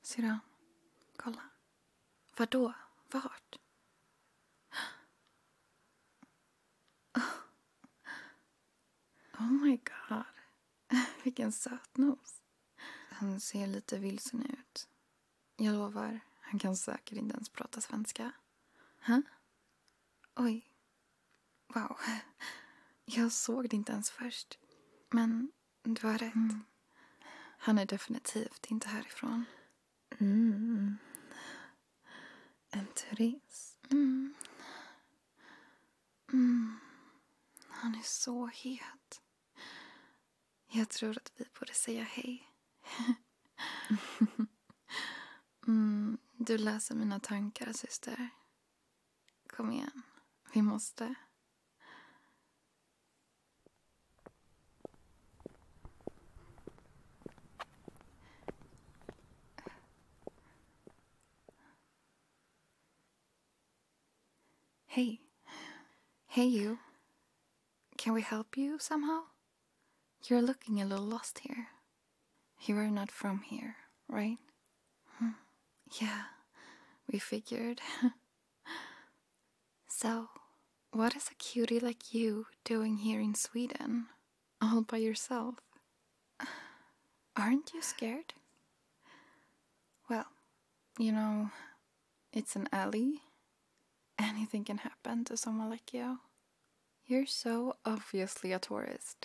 Syrran, kolla. Vadå? Vart? Oh my god. Vilken sötnos. Han ser lite vilsen ut. Jag lovar, han kan säkert inte ens prata svenska. Oj. Wow. Jag såg det inte ens först. Men du har rätt. Han är definitivt inte härifrån. En turist. Han är så het. Jag tror att vi borde säga hej. Du läser mina tankar, syster. Kom igen. Vi måste. Hey. Hey, you. Can we help you somehow? You're looking a little lost here. You are not from here, right? Yeah, we figured. So, what is a cutie like you doing here in Sweden? All by yourself? Aren't you scared? Well, you know, it's an alley. Anything can happen to someone like you. You're so obviously a tourist.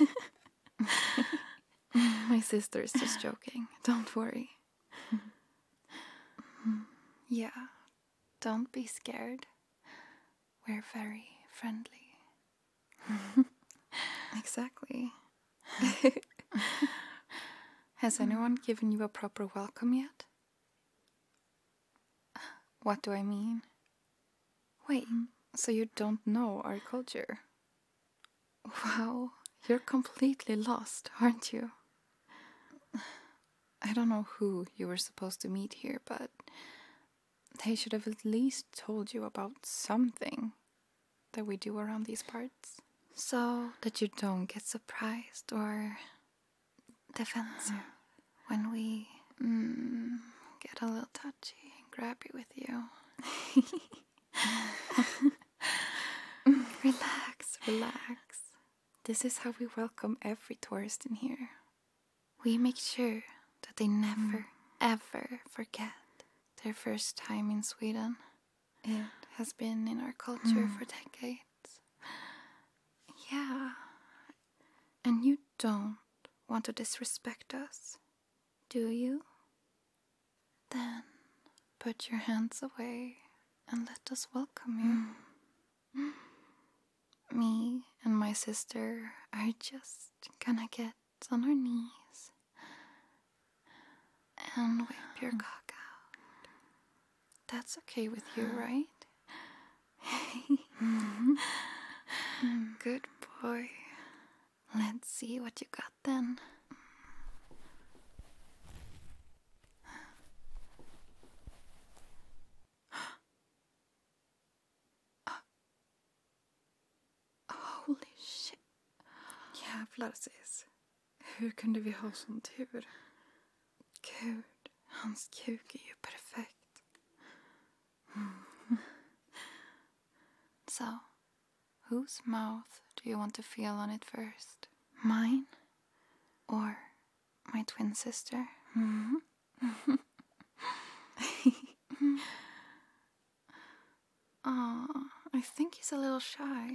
My sister is just joking. Don't worry. Yeah, don't be scared. We're very friendly. Exactly. Has anyone given you a proper welcome yet? What do I mean? Wait, so you don't know our culture? Wow, you're completely lost, aren't you? I don't know who you were supposed to meet here, but they should have at least told you about something that we do around these parts. So that you don't get surprised or defensive when we get a little touchy and grabby with you. Relax. This is how we welcome every tourist in here. We make sure that they never, ever forget their first time in Sweden. It has been in our culture for decades. Yeah. And you don't want to disrespect us, do you? Then put your hands away and let us welcome you. Me and my sister are just gonna get on our knees and whip your cock out. That's okay with you, right? Good boy. Let's see what you got then. Holy shit. Jävlar, sis. Hur kunde vi ha sån tur? Gud, hans kuk är ju perfekt. So, whose mouth do you want to feel on it first? Mine? Or my twin sister? Aw, I think he's a little shy.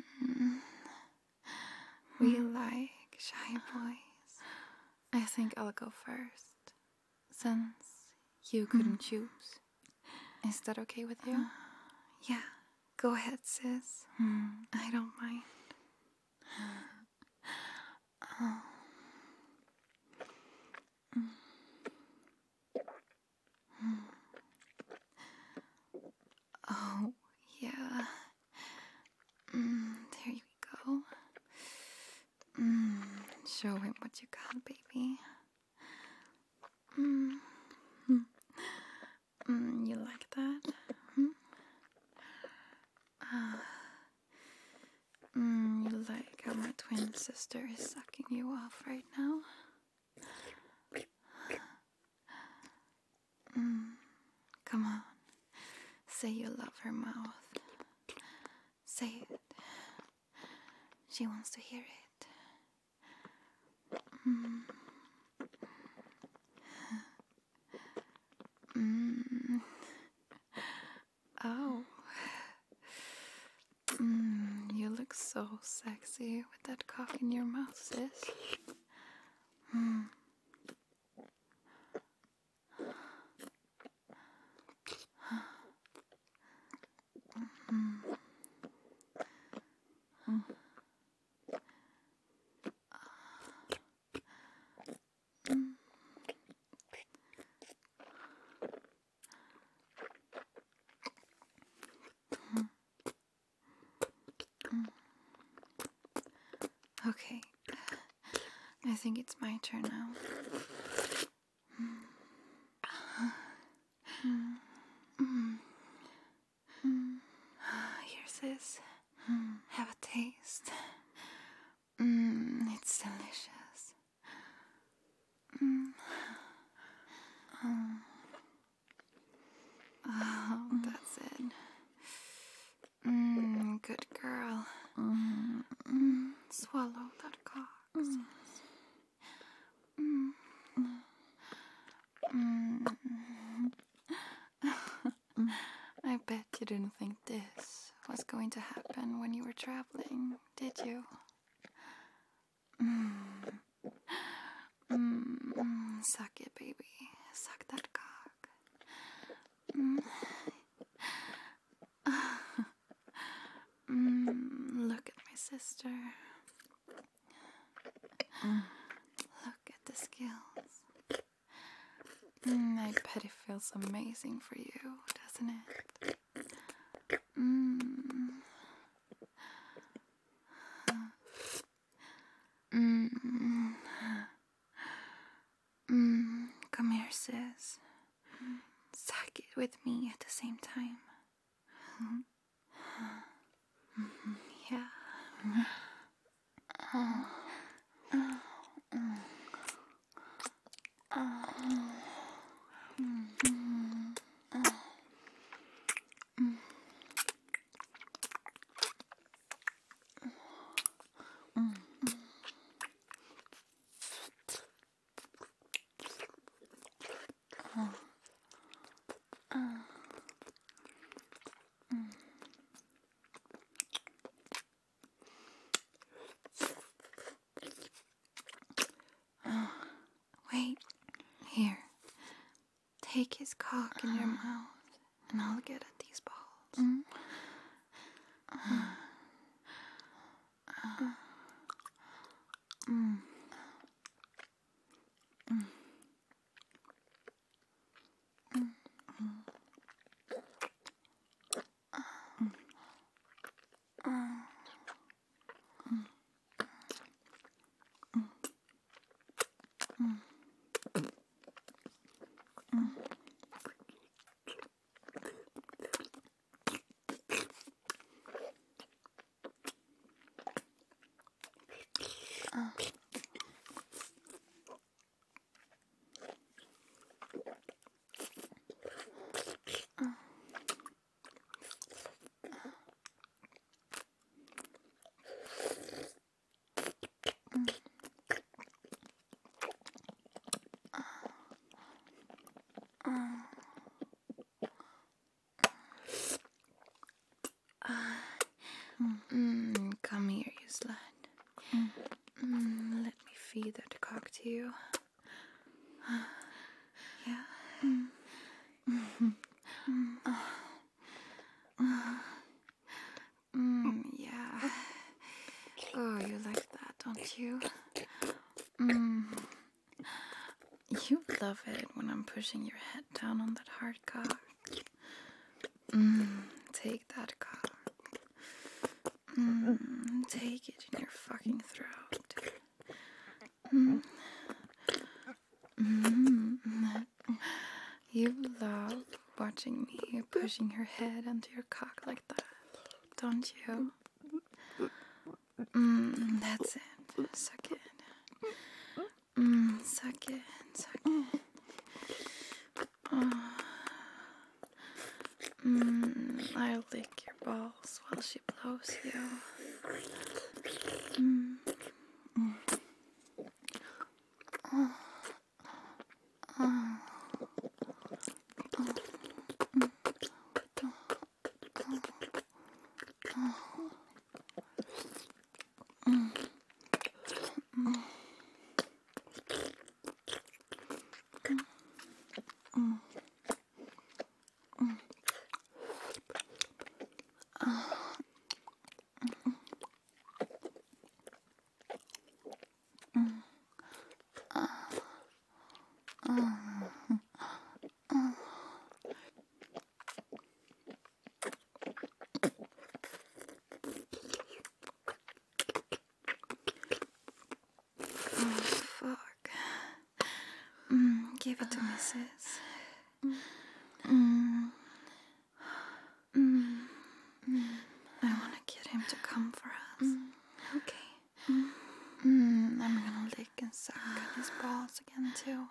We like shy boys. I think I'll go first, since you couldn't choose. Is that okay with you? Yeah, go ahead, sis. I don't mind. Oh, yeah. There you go. Show him what you got, baby. You like that? You like how my twin sister is sucking you off right now? Come on. Say you love her mouth. Say it. She wants to hear it. Oh. You look so sexy with that cock in your mouth, sis. Okay, I think it's my turn now. Here, sis. Have a taste. It's delicious. Oh, that's it. Good girl. Swallow that cock, sis. I bet you didn't think this was going to happen when you were traveling, did you? Suck it, baby. Suck that cock. Look at my sister. Look at the skills. I bet it feels amazing for you, doesn't it? Come here, sis. Suck it with me at the same time. Yeah. Wait. Here. Take his cock in your mouth, and I'll get at these balls. Come here, you slut. Let me feed that cock to you. Yeah. Yeah. Oh, you like that, don't you? You love it when I'm pushing your head down on that hard cock. Take that cock. Take it in your fucking throat. You love watching me pushing your head into your cock like that, don't you? That's it. Suck it. Suck it. Suck it. Oh. Fuck. Give it to me, sis. I want to get him to come for us. Okay. I'm gonna lick and suck at his balls again, too.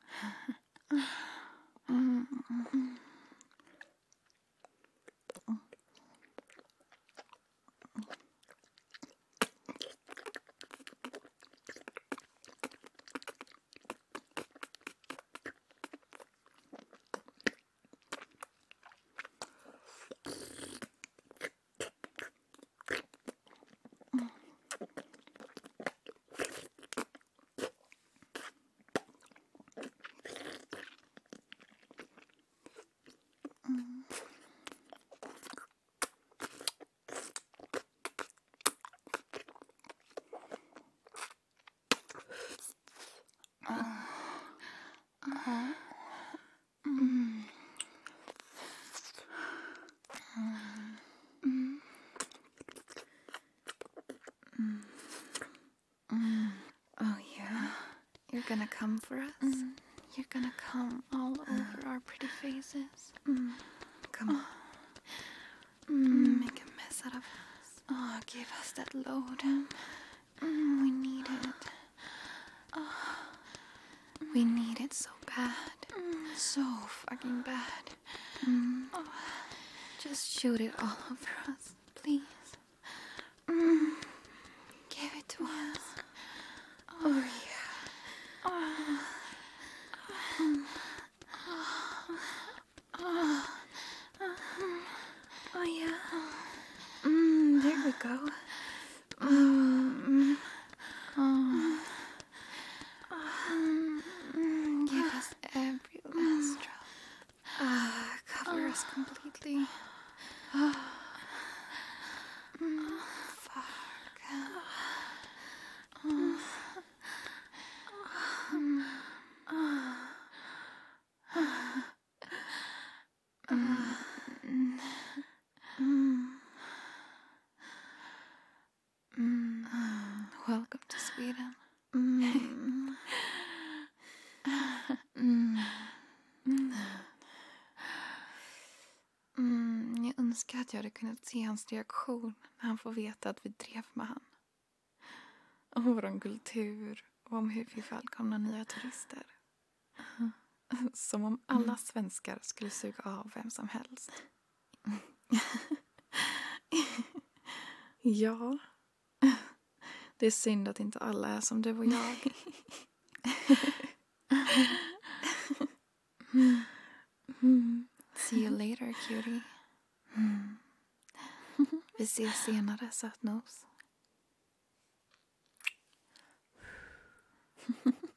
Oh, yeah. You're gonna come for us? You're gonna come all over our pretty faces? Come on. Make a mess out of us. Oh, give us that load. We need it. We need it so bad. So fucking bad. Just shoot it all over us, please. Give it to us. Oh, yeah. Oh, yeah. There we go. Give us every last drop. Cover us completely. Fuck. Welcome to Sweden. Jag önskar att jag hade kunnat se hans reaktion när han får veta att vi drev med han. Och vår kultur och om hur vi välkomnar nya turister. Som om alla svenskar skulle suga av vem som helst. Ja. Det är synd att inte alla är som du och jag. See you later, cutie. Vi ses senare, sötnos.